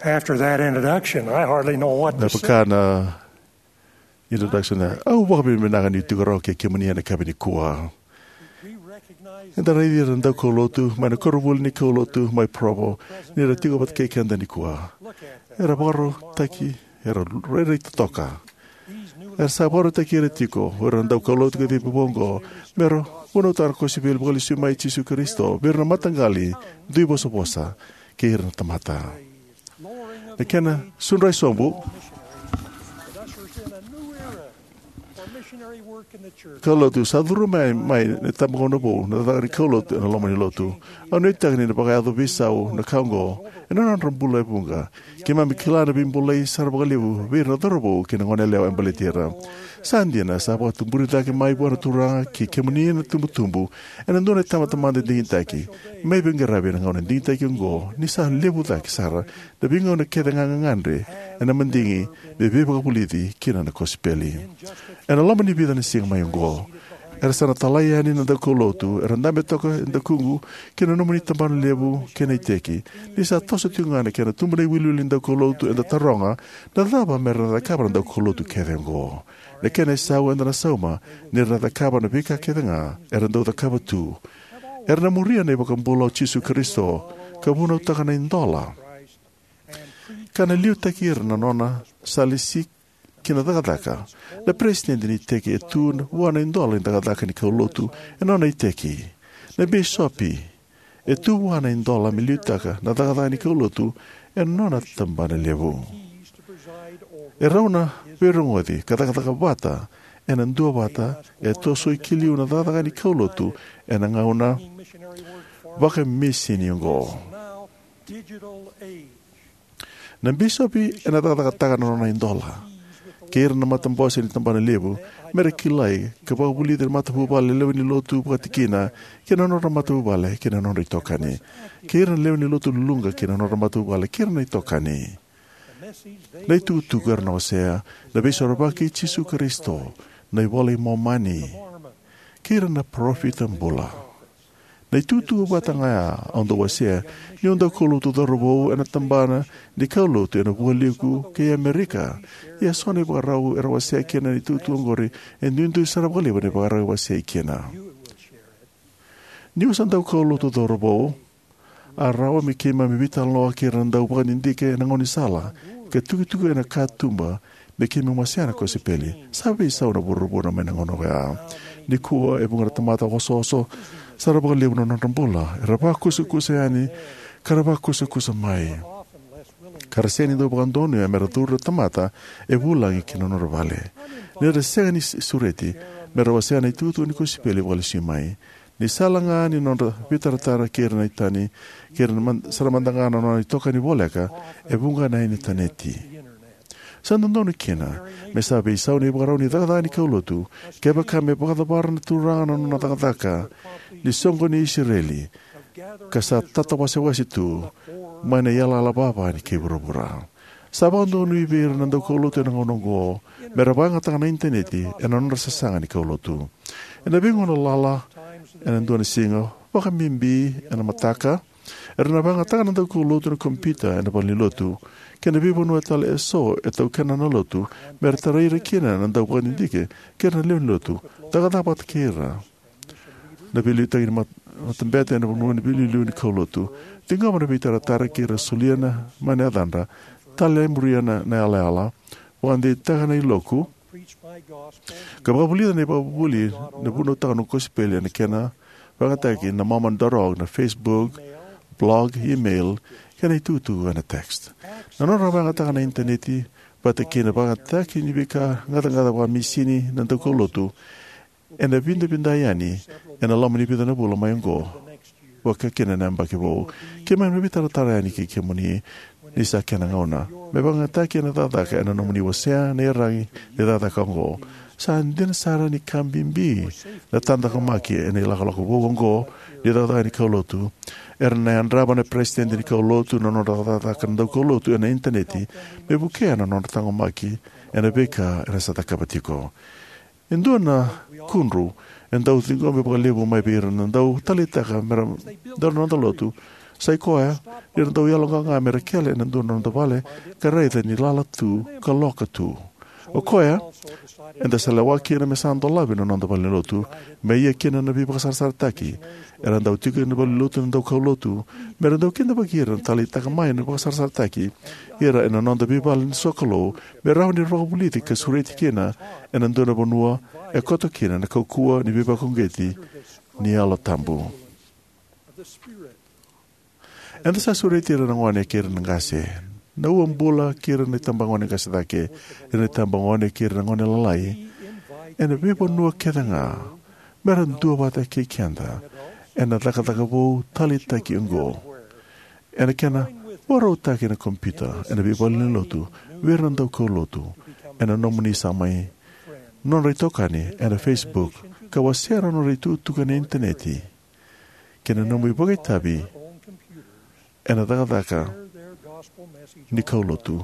After that introduction, I hardly know what to say. Napakana introduction na waka minanga ni tugaro ke kemania na kabini kua. We recognize And the radio and the kolotu, my korobul ni kolotu, my provo, near a tigo but cake and the nikua. look at that. Era baro taki, era ready to toka. These new Er saboro taki retiko, or and the kolotu de bongo, mero, uno tarco civil policy my Chisu Cristo, Birna Matangali, Duibosobosa, Kir Tamata. lowering of The Kena Sunrise Sombu, it ushers in a new era for missionary work in the church. Kolotu, Saduru mai Netamonobo, Nadari Kolotu and Lomani Lotu, on it taking the Bagado Bissau, the Congo, and on Rambula Bunga, Kimami Kilana Bimbole, Sarbalivu, Vera Dorobo, Kinonello and Baletira, Sandiana, Sabatu Buritaki, my Bonatura, Kikemuni and Tumutumbu, and Andone Tamatamanda Dintaki, maybe Garabin on a Dintaki and go, Nisa Lebudak Sara, the being on a Kedangangandre, and a Mandingi, the Viva Puliti, Kinan Cospelli. And a Lomani Bidan sing my own go. Ersana Talayan in the Kolotu, Randame Toka in the Kungu, Kinanomani Taban Lebu, Keneteki, Nisa Tosatungana, Kenatumbre will in the Kolotu and the Taronga, the Lava Mera the Cabin the Kolotu Kevengo. The Kenesau and the Soma, near the Cabin of Vika Kevenga, Erando the Cava too. Ernamuria Nebocambulo Chisu Cristo, Kabuno Takana in dollar. Canaliu Takir Nanona, Salisik. Kinadaka. The president ni teki etun $1 in Dagadaka ni Kolotu and on a teki. The bishopi etu $1 in milutaka Nadagada ni Kolotu and non at Tambana levu. Erona Verumodi, Kataka Bata, and Andubata, Etoso Kiliu Nadagani Kolotu and Angauna Baka missing you go. Digital age. Nambisopi and Nadagata $9. Kira na matambos ni tambana lebu, merekilai, kababuli der matahubale lewini lotu patikina, kina nora matahubale, kina nora itokani. Kira lewini lotu lunga, kina nora matahubale, kira na itokani. Na itu tugar na wasea, na besorabaki Chisu Kristo, na iwale momani. Kira na profit ambula. Na itu tu batangaya, ondo wasea, ni onda kolotu darobo na tambana, ni kolotu na bualiku ke Amerika. Ya sone barau era wasea kena ni tu ngori, en dundu sarabali bane barau wasea kena. Ni usanda kolotu darobo, arawa mi kema mi vital loa kiranda upan indike na ngoni sala, ke tuku na katumba, me kema masiana ko sipeli. Sabi sa una burubo na menangono ya. Ni kuwa e bunga tamata wasoso, sarabali bane na rambola, era ba kusa karaba kusa mai. Karaseni do abandono e meratura tamata e bulangi kinonor vale. Nere segani sureti, merawasena i tutu ni kusipeli wale simai. Ni salanga ni nonra vitaratara kirna itani, kirna saramandangana nona itoka ni voleka, e bunga na ini taneti. Sandandono kina, me sabi isau ni barau ni dagada ni kaulotu, keba kame bagadabar na turana nona dagadaka, ni songo ni Israeli, kasa tatawasewasi tu, mana yala la baba ni keburubura. Sabando no ibir nando kolotu na ngonongo, merabanga tanga na interneti, e nanora sasanga ni kolotu. E na bingo na lala, e nando na singo, baka mimbi, e na mataka, e nabanga tanga nando kolotu na kompita, e na palilotu, ke na bibo no etale e so, e tau kena na lotu, meratarai kina nando wanindike, kena leon lotu, tagadapat kera. Na bili tagi matambete na bunua ni bili liu ni kolotu, tinggal mana bicara taraki rasuliana mana adanda, tali muriana na ala, wandi tagana iloku, kababuli na babuli na buno tagano kospeli na kena, bagataki na mamandorog na Facebook, blog, email, kena itutu na text. Na nora bagataka na interneti, batakina bagataki ni bika ngata wa misini na kolotu, en na bindayani, en na lamani bidana bula mayongo. Waka kena namba ke bo ke man me bitara tarani ke muni ni sa kena ngona me banga ta kena dada ka na muni wasea ne rangi ne dada kongo san din sara ni kambimbi na tanda kamaki ene la ko bongo ni dada ni kolotu erna andraba ne president ni kolotu no dada kan do kolotu na interneti me buke na no tango maki ene beka resa ta kabatiko endona kunru. En dau tingo me pagalevo mai pera na dau talitaka mera dar no lotu Sai koea, ira tau ialonga ngā mera kele na nduna na vale, ka reitha ni lala tu, ka loka tu. O koea, enda sa lewa kina me sando labi na nanda vale lotu, me ia kina na vipa kasarsar taki, era ndau tika na vale lotu na ndau kau lotu, me randau kina bakira na tali taka mai na kasarsar taki, ira ena nanda vipa ni sokalo, me rau ni roka buliti ka sureti kina, ena nduna bonua, e koto kina na kaukua ni vipa kongeti, ni ala tambu. Enda sa sureti ira na ngwane kira na ngase, na uam bula kira na tambangone kasadake, ina tambangone kira na ngone lalai, ena vipa nua keda ngā, mera ndua wata ke kianda, ena taka vau tali taki ungo. Ena kena, warau taki na kompita, ena vipa lini lotu, vera ndau kau lotu, ena nomuni samai, non reitokani, ena Facebook, ka wasera non reitutuka na interneti, kena nomui bogai tabi, ena taka ni kau lotu.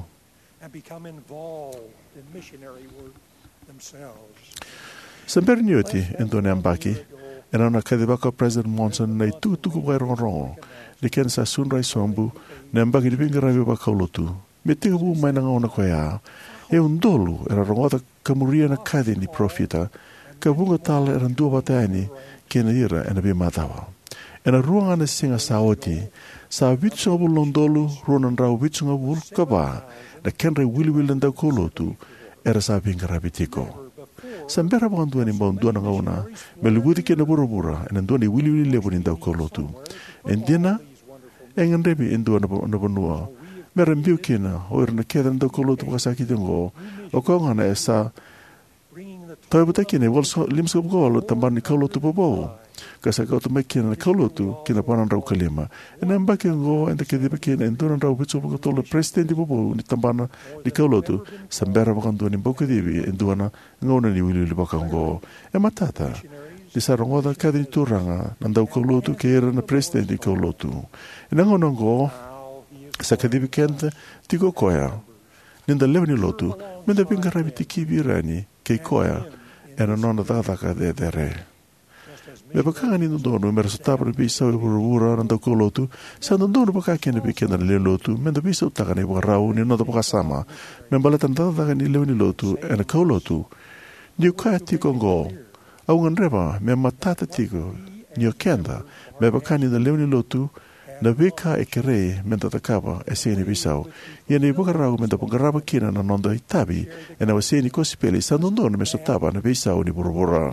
Samberi niuti, entone ambaki, ena ona kadibaka President Monson na tuku wai rongo, ni kena sa sunrai sombu, na ambaki ni pingarawi wa kau lotu. Me tika wu mai na ngauna koe a, e undolu, era rongota kamuria na kade ni profita, ka bunga tala era ndua wataini, kena ira ena bi matawa. Ena ruanga na singa sa oti, sa vitsunga bu londolu, ruanan rau vitsunga bu kaba, na kenrai wili ndau kau lotu, era sa pingarawi tiko. Sambera bandu ni bandu na ngauna, melugudi kena bura-bura, ena ndua ni wili lebu ni ndau kau lotu. Endina, engan rebi endua na banua, mera mbiu kina, o ira na keda ndau kau lotu pakasaki tengo, o kaungana e sa, tau buta kina, limsa bukawalo tamban ni kau lotu babau. Kasi kau tu mekina na kau lotu, kina panan rau kalima. Ena mbaki ngo, enda kedi bekina, endua na rau bitso pakatola presidenti babau, ni tambana ni kau lotu, sambera bakandua ni boku dibi, endua na ngauna ni wili bakango. E matata, di sarongoda kadi ni turanga, nandau kau lotu, ke era na presidenti kau lotu. Ena ngauna ngo, sa kedi bekenta, tiko koya. Ninda levani lotu, menda pingarabi tiki virani, kei koya, ena nona tataka de dere. Me pakanga ni ndono, mera sa tapra bisa ura nandau kau lotu, sa ndono pakaki na pikenda na lotu, menda bisa utaka na iwakarau, ni nonda pakasama, membalatan tataka ni levani lotu, ena kau lotu, ni ukaya tiko ngo, aungan reba, me matata tiko, ni okenda, me pakani na levani lotu, na vika e kerei menta takapa e seni bisau. Ia ni bukarau menta pungaraba kina na nonda hitabi e na waseni kosipeli sa nondono me sotaba na bisau ni burubura.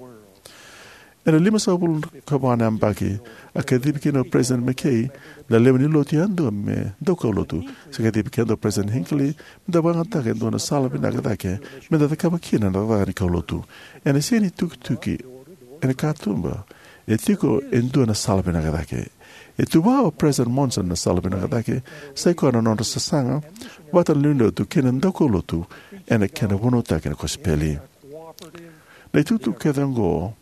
E na 5 kabana ambaki a kadibikina President McKay na lewani loti andu me doka lotu. Sa kadibikina President Hinckley menta bangantake ndo na sala binakatake menta takapa kina na dagani kaulotu. E na seni tuki e na katumba e tiko e ndo na sala binakatake. E tuwa o President Monson na sala binakatake, sai koa na nonda sasanga, wata lundo tu kena ndoko lotu, ena kena wonotake na kospeli. Na tutu kethango,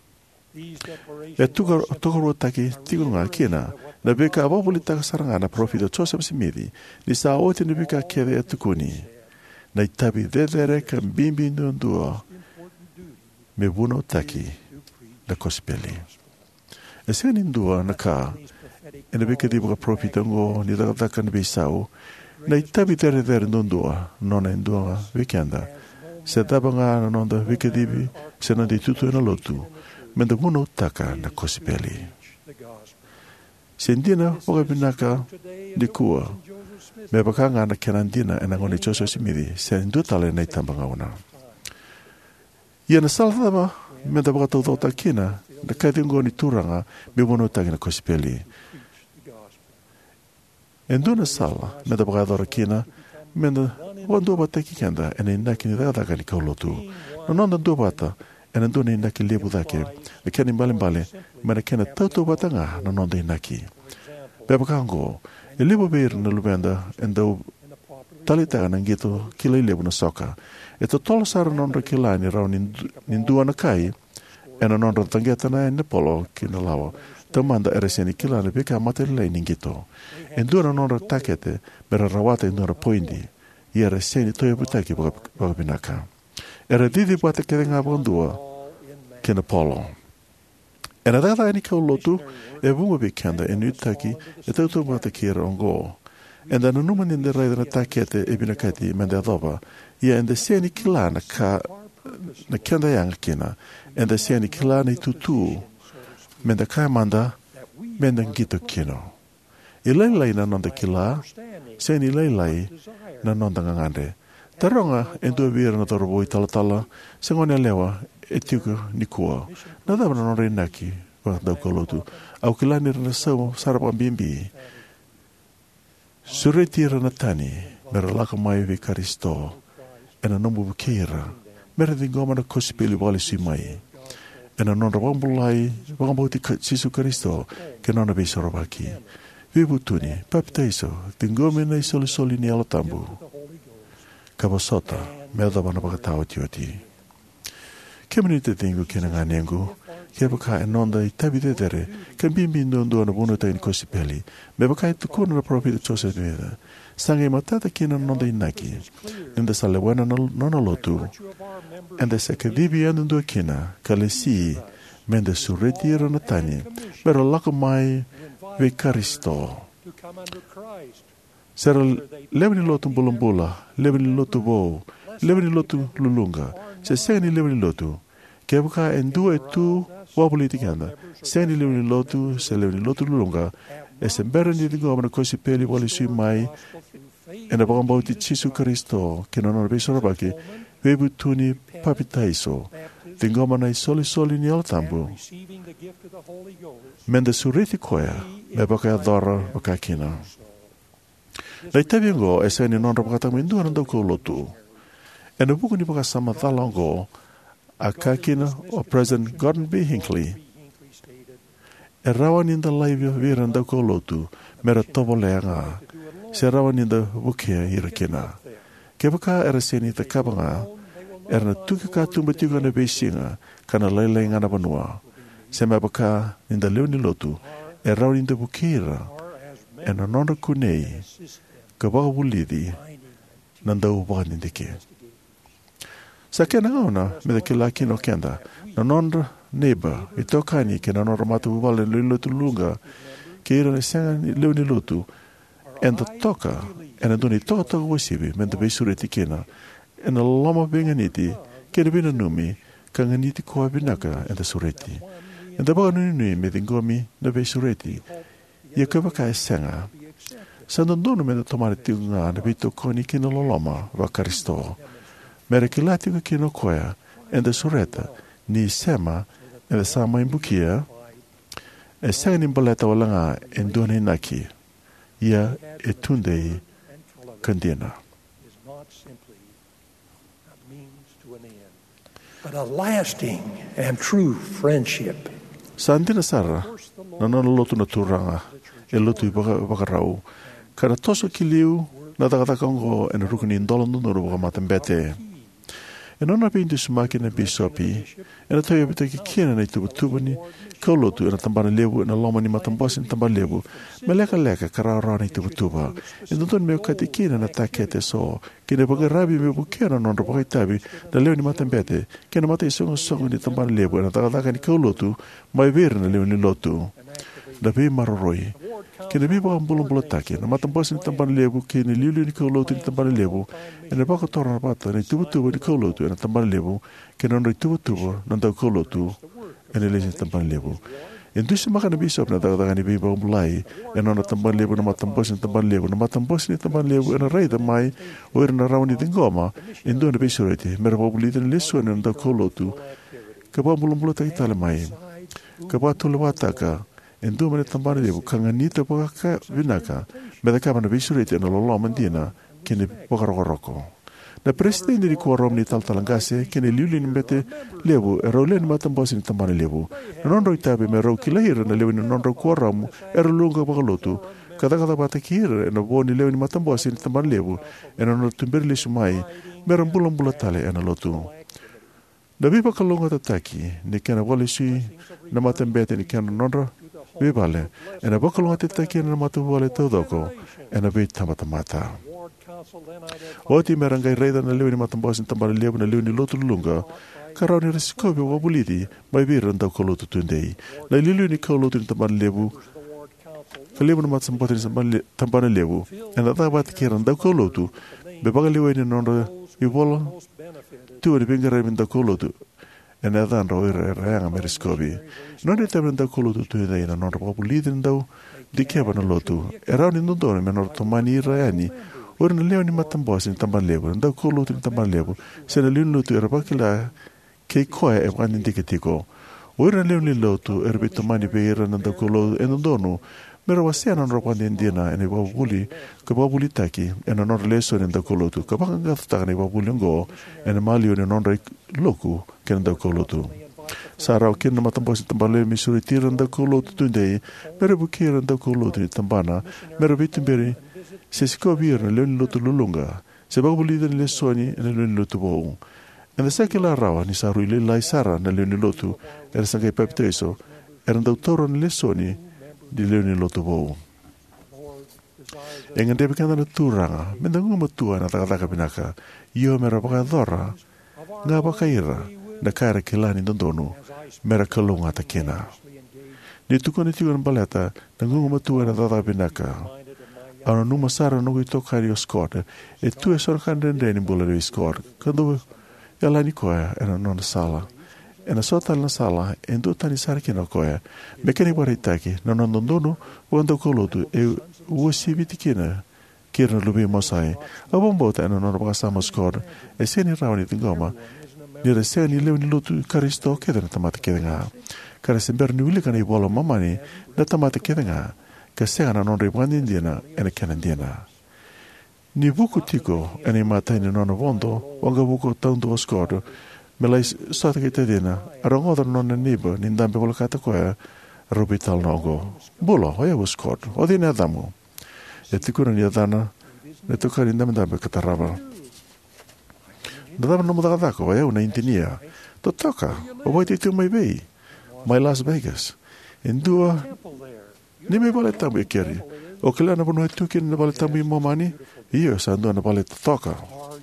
e tukaro take tiko ngā kena, na beka awapuli taka saranga na profita Joseph Smith, ni sa ote ni beka kere e tukuni, na itabi dedere ka bimbi ndua, me wonotake na kospeli. E seni ndua na ka, e na beka dibuka profita ngo ni takataka na bisau, na itabi tere ndundua, nona ndua wikenda, se taba ngā na nonda beka dibi, se nandi tutu na lotu, menda muno taka na kosipeli. Se ndina wakabinaka di kua, me bakanga na kenandina e na ngoni Joseph Smith, se ndutale na itamba ngauna. Ia na salthama, menda wakatautauta kina, na kaiti ni turanga, me muno taka na kosipeli. E nduna sala, menda wakadora kina, menda wandua bata kikenda, e na inaki ni dakadaka ni kaulotu. Na nonda ndua bata, e na nduna inaki lebu dake, e keni mbalimbali, mena kena tautu batanga na nonda inaki. Beba kango, e lebu beir na lubenda, e ndau talita na ngito kila i lebu na soka. E to tolo sara nonda kila ni rau nindua na kai, e na nonda tangeta na e nepolo ki na lawa, tamanda ereseni kila na beka matelilai ningito. E ndua na nonda takete, mera rawata e ndua poindi, i ereseni toia butaki wakabinaka. Era didi bata kere ngā bandua kena polo. E na tata ni kau lotu, e vunga be kanda e nutaki, e tautou mata kira ongo. E na numa ni ne raida na takete e bina kati mende adoba, ia e na sea ni kila na kanda yanga kina, e na sea ni kila na tutu, mende kai manda, mende ngito kino. I leilai na nonda kila, sea ni leilai na nonda ngangande. Taronga e dua vira na torobo i talatala, se ngone lewa e tiuku ni kua. Na dama na nore naki, wa dau kolotu, au kilani rana sau sarapa bimbi. Sureti rana tani, mera laka mai vi karisto, e na nombu bukeira, mera di ngoma na kosipili wale sui mai. E na nonra wambulai, wambauti sisu karisto, ke nona bisorabaki. Vibutuni, papitaiso, di ngome na isoli ni alatambu. Kabasota, mea dama na pakatawa tioti. Kemeni te tingu kena ngā nengu, kia baka e nonda i tabi te tere, ka bimbi ndondua na bono taini kosipeli, me baka e tukuna na propita chose meda, sanga i matata kena nonda i naki, nenda sa le wana nona lotu, enda se ka vivi andundua kena, ka le si, menda sureti era na tani, mera laka mai ve karisto. Sera leveni lotu mbulambula, leveni lotu vou, leveni lotu lulunga, se seni leveni lotu, ke buka endua tu wabuliti kanda, seni leveni lotu, se leveni lotu lulunga, e se mbera ni dingo amana kosi peli wali sui mai, e na bakambauti Chisu Karisto, ke na nona besorabaki, webu tuni papitaiso, dingo amana i soli ni alatambu, menda suriti koea, me baka adora baka kina. Lai tabiango e se ni nonra pakatamu indua nandau kou lotu. E na buku ni baka sama thalongo a kakina o President Gordon B. Hinckley. E rawa ninda laivia vira nandau kou lotu mera tobo leanga. Se rawa ninda wukea ira kina. Ke baka era se ni te kabanga era na tuka ka tumbatiuka na beisinga kana lailai ngana banua. Se me baka ninda leo ni lotu e rawa ninda wukera e na nonra kunei ka waka wulidi nandau waka nindike. Sa kena ngauna me da kila kino kenda na nonra neighbor i tokani ke na nonra matu wale le lotu lunga ke ira ne senga leo ni lotu en da toka en doni toka wasibi men da beisureti kena en da loma benga niti ke da bina numi ka nganiti koa binaka en da sureti en da baka nuni me dingomi na beisureti ia ka baka e senga sa nondono me da tomare tiunga na bito koni kina loloma wa karisto mere ki lati ka kino koea en da sureta ni sema en da sama imbukia e senga ni mbaleta walanga en doni naki ia e tundei kandina. But a lasting and true friendship. Sa andina sara na nana lotu na turanga e lotu i bakarau kana toso ki liu na takatakongo e na rukuni indolon nunuru waka matambete. E nona pindu sumaki na bisopi e na toia bita ki kina na itubutubani kau lotu e na tambana lebu e na loma ni matambosi na tambana lebu me leka karara na itubutuba e nonton meo kati kina na takete so kina baka rabi meo bukera nonra baka itabi na leo ni matambete kina mata isongo ni tambana lebu e na takataka ni kau lotu mai vere na leo ni lotu na vei maroroi kina vei baka mbulambula taki na matambosi ni tambana lebu kina liuli ni kau lotu ni tambana lebu e na baka tora na pata na itubutuba ni kau lotu e na tambana lebu kina nonra itubutuba na ndau kau lotu e na lesi tambana lebu e ndusi maka na bisop na takataka ni vei baka mbulai e nona tambana lebu na matambosi ni tambana lebu na matambosi ni tambana lebu e na reida mai o ira na rauni dingoma e ndu na bisureti mera wabulita ni lesu e na ndau kau lotu ka baka mbulambula taki tale mai ka baka tule wataka e ndu mene tambana lebu ka nganita baka vinaka me da kama na bisureti e na lolo mandina kini baka rokoroko. Na presidente di kuarom ni talangase kini liuli ni mbete lebu e raule ni matambosi ni tambana lebu na nonro itabe me rau kilahira na lebu ni nonro kuaram e rulunga baka lotu kata bata kira e na boni lebu ni matambosi ni tambana lebu e na nonro tumberi lesu mai me rambula tale e na lotu. Na bipa kalunga tataki ni kena wale sui na matambete ni kena nonro bibale e na bakalunga tataki na matu wale taudoko e na bita matamata. O ti merangai reida na lewe ni matambosin tambana lewe na lewe ni lotu lulunga, karau ni resikobi wa buliti, mai viran dau kolotu tundei. Na lilu ni kolotu ni tambana lewu, ka lewe na matambotin ni tambana lewu, e na tabat kiran dau kolotu, bebaga lewe ni nonda ibola, tuwa ni bingara min dau kolotu, e na dan rau ira me resikobi. Noni tabi dau kolotu tundei na nonda wa buliti ni dau, di keba na lotu, e rau ni nondone me nonda tomani ira yani, ora na leo ni matambosi ni tambana lewu, dau kolotu ni tambana lewu, se na liu lotu ira bakila kei koe e wani ndikitiko. Ora na leo ni lotu ira bito mani beira na dau kolotu e nondonu, mera wasea na nora wani ndina ene wabuli, ka wabuli taki, ena nora leso ni dau kolotu, ka baka ngatutaka ni wabuli ngo, ene malio ni nora loku kena dau kolotu. Sa rau kena matambosi tambana lewu misuri tira dau kolotu tundei, mera bukira dau kolotu ni tambana, mera bitumberi, se siko bira leo ni lotu lulunga, se baka bulida ni lesoni ene leo ni lotu wau. En the secular rawa ni saru ile lai sara na leo ni lotu, era sangai pepiteso, era ndau toro ni lesoni di leo ni lotu wau. E ngande bekanda na turanga, menda nguma tua na takataka binaka, iyo mera baka dhora, nga baka ira, na kaira kilani ndondonu, mera kalunga takena. Ni tuko ni tigo na baleta, na nguma tua na takataka binaka, ana numa sara nungu itokari o skot, e tu e sorkan dendeni bula de skot, kando yala ni koea era nona sala. E na sota na sala, e ndo tani sara kina koea, mekeni wara itaki, na nondonu, wanda kolotu, e uosi viti kina, kira lubi mosai, a bombota ena nona baka sama skot, e seni rauni tingoma, nira seni leo ni lotu karisto keda na tamata keda nga. Kara sember ni wili kana i bola mamani, na tamata keda nga, ka sega na nonre wani indiana, ena kena indiana. Ni buku tiko, ena matai ni nona wondo, wanga buku taundu o skodo, me lai sota ke te dina, ara ngodar nona niba, nindambe wala kata koea, rubi tal nogo. Bula, oia wa skod, o dina adamu. E tikuna ni adana, ne tuka nindambe kataraba. Nadama nomu dakadako, oia una intinia. To toka, o waiti tu mai bei, mai Las Vegas. Indua, ni me vale tamu e keri. O kila na bono etuki na vale tamu i momani, iyo sa ndua na vale toka.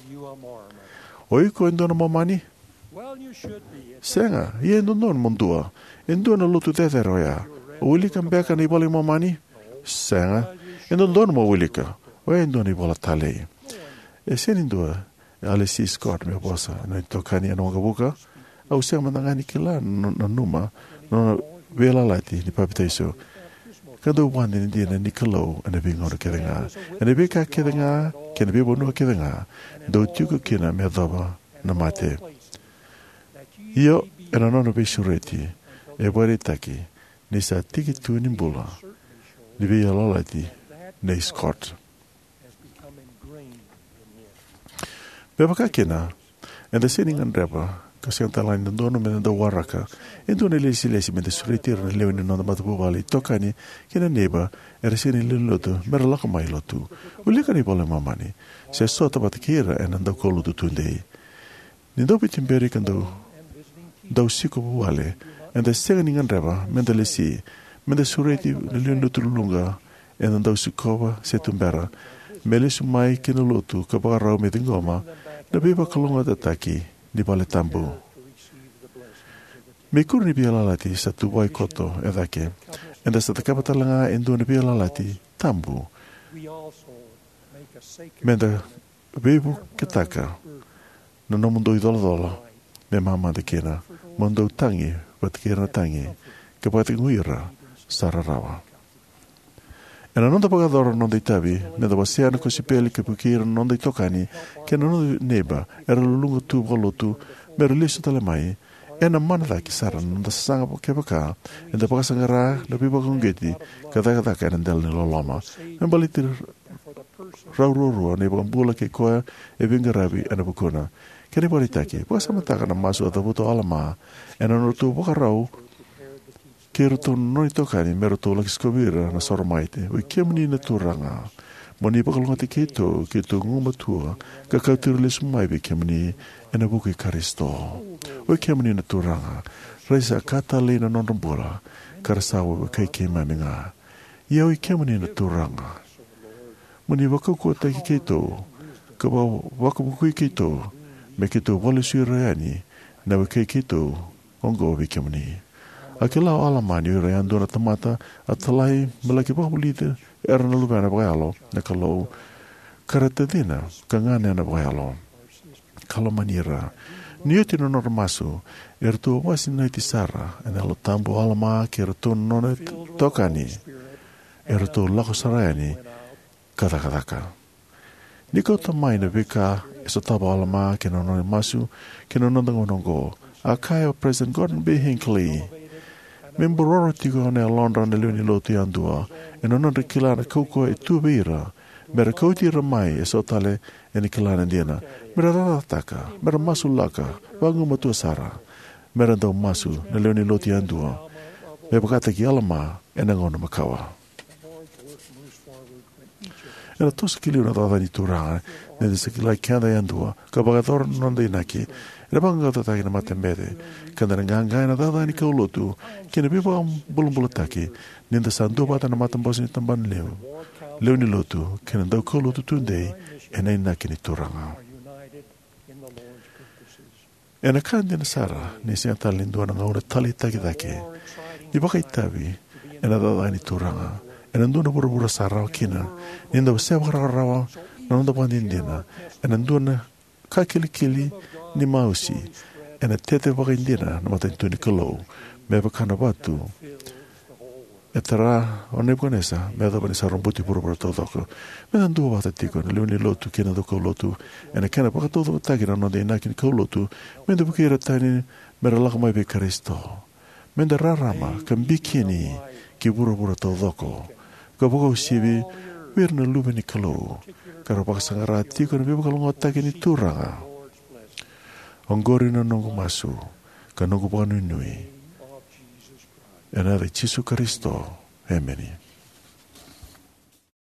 O iko ndua na momani? Senga, ia ndua na mondua. Ndua na lutu tetero ya. O wilika mbeka na i vale momani? Senga, ndua na mo wilika. O ndua na i vale talei. E sen ndua, ale si Scott me bosa, na tokani ana ngabuka. Au senga mandangani kila na numa, na vela lati ni papitaiso. Kando wani ni dina ni kalau ana bingor kedenga. Ana beka kedenga, kena bebo no kedenga. Do tuku kena me daba na mate. Iyo ana nono besureti. E bari taki ni sa tiki tu ni bula. Ni be yalalati nei Scott. Beba kena. And the sitting and reba. Kasi ang talain ng dono men ng waraka. Ito na lesi men sureti na lewen ng matubali tokani kina neba eresini luluto merala kamay lotu. Uli ka ni pala mamani. Sa sota batikira en ang kolo tutundei. Nindo pitimberi kan daw siko buwale and the second ng reba men the lesi men the sureti luluto lunga en ang daw sikoba setumbera melisumai kinuluto kapag raw metingoma na biba kalunga tataki ni pale tambu. Me kuru ni pia lalati sa tuwai koto edake. Enda sa takapatalanga endo ni pia lalati tambu. Menda bebu ketaka. No mundo idolo me mama de kena. Mundo tangi pat kena tangi. Kapati nguira sararawa. Ena non da pagadoro non dei tabi, ne da wasiano così peli che pukira non dei tokani, che non neba, era lungo tu volutu, mero liso tale mai, e na manada ki sara non da sanga ke baka, e da pakasangara da pipa kongeti, kada ka del ni loloma, e baliti raururu ne bambula ke koa e vingarabi ana bukuna. Ke ne baritaki, pasamata na masu da buto alama, e na tu bakarau kero to noi tokani mero to laki skobira na sormaite o kemni na turanga moni pakalonga te keto nguma tua ka kautir sumai be kemni ena buki karisto o kemni na turanga reisa kata le na nonrombora karasawa kai kemaminga ia o kemni na turanga moni wakaku te keto ka wakabukui ki tō, me ki tō wale sui ani, na wake ki tō, ongo wiki mani. A ke lao alamani ura andu na tamata, a talai mala ki wahulite, era na lupa na waialo, na ka lau, karata dina, ka ngane na waialo. Kalamanira, ni oti no nora masu, era tō wasi nai ti sara, ena lo tambu alama ki era tō nona tokani, era tō lako sarayani, kadakadaka. Ni kota mai na wika, e so taba alama ki no nona masu, ki no nondango nongo, a kai o President Gordon B. Hinckley. Membororo tiko hone a Londra na leoni loti andua, e no nonda kilana koukoa e tuweira, mera kautira mai e so tale e ni kilana diana, mera rarataka, mera masu laka, wangu matua sara, mera ndau masu na leoni loti andua, me pakata ki alama e na ngona makawa. E na tosa kiliu na tatani tūranga, ne te sakilai kianda e andua, ka bagatora nonda inaki, e na panga tataki na matemete, ka na ngangai na tatani kaulotu, ki na pipa bulumbulataki, ninda sandu pata na matambosi ni tambani leo. Leo ni lotu, ki na ndau kaulotu tundei, e na inaki ni tūranga. E na kandi na sara, ni singa talindua na ngauna tali taki-taki, ni baka itawi, e na tatani tūranga, e na nduna pura-pura sarao kina, ninda wasewa rawa, na nonda pandindina, e na nduna kakili-kili, ni mausi, e na tete waka indina na matintuni kalou, me wakana watu, e tara o Nebuchadnezzar, me adapa ni saromputi pura-pura tautoko, me na ndua wata tiko, na leoni lotu, kina do kaulotu, e na kena waka tautoko takina nonda inaki ni kaulotu, me na bukira tani, me ra laka mai pe Karisto, me na rarama, ka mbikini, ki pura-pura tautoko, ka waka usivi, wir na lume ni kalou, ka rapaka sangara tiko na bibaka longo taki ni tūranga, Ongori na nongo masu, ka nongo panu nui. E nara Jesu Kristo, Amen.